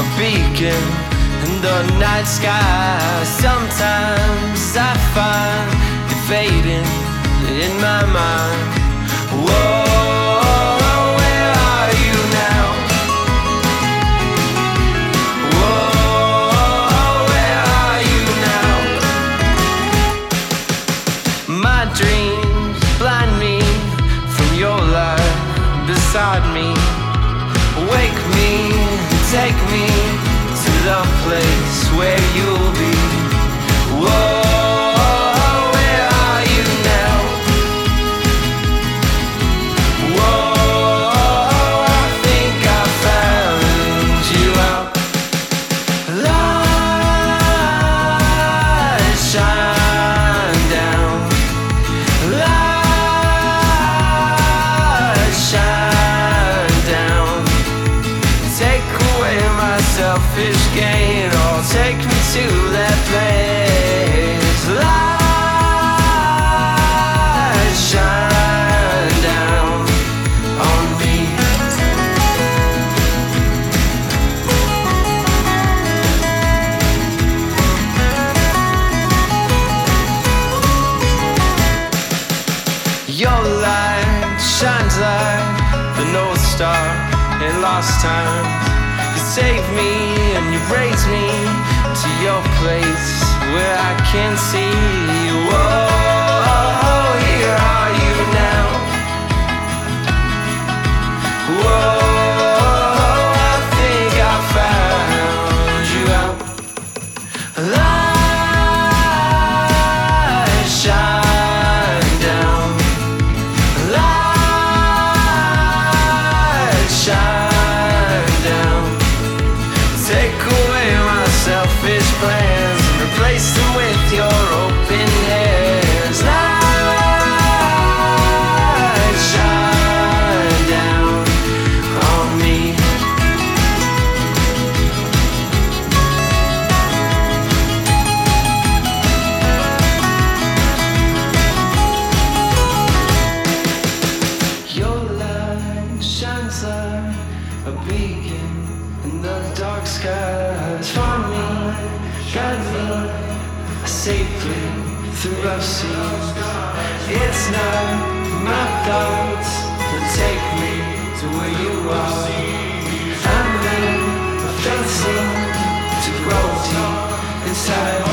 a beacon in the night sky. Sometimes I find it fading in my mind. Whoa, where are you now? Whoa, where are you now? My dreams blind me from your light beside me. Wake me, take me to the place where you'll be. Whoa, where are you now? Whoa, I think I found you out. Light shine down. Light shine down. Take away my selfish gain, or take me to that place. Light shine down on me. Your light shines like the North Star in lost time. You save me and you raise me to your place where I can see you. Whoa, here are you now? Whoa, I think I found you out. Light shine down. Light shine down. Take away my selfish plans and replace them with your open hands. Light shine down on me. Your light shines like a beacon in the dark skies. Find me, guide me safely through rough seas. It's not my thoughts that take me to where you are. I'm in a faint to grow deep inside.